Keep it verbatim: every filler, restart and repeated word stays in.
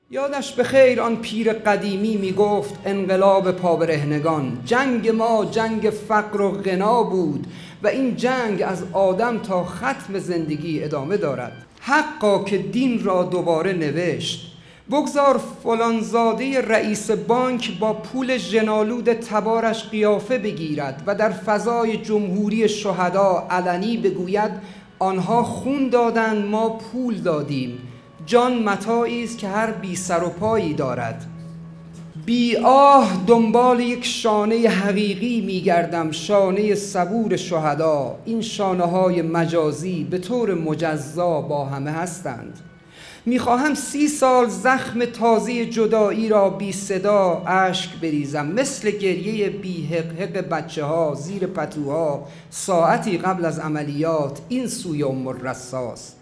یادش به خیر آن پیر قدیمی می گفت انقلاب پابرهنگان، جنگ ما جنگ فقر و غنا بود و این جنگ از آدم تا ختم زندگی ادامه دارد. حقا که دین را دوباره نوشت. بگذار فلانزاده رئیس بانک با پول ژن‌آلود تبارش قیافه بگیرد و در فضای جمهوری شهدا علنی بگوید آنها خون دادند ما پول دادیم. جان متاعی است که هر بی سر و پایی دارد. بی آه دنبال یک شانه حقیقی میگردم، شانه صبور شهدا. این شانه های مجازی به طور مجزا با همه هستند. میخواهم سی سال زخم تازه جدایی را بی صدا اشک بریزم، مثل گریه بی حق حق بچه ها زیر پتوها ساعتی قبل از عملیات این سوی ام الرصاص.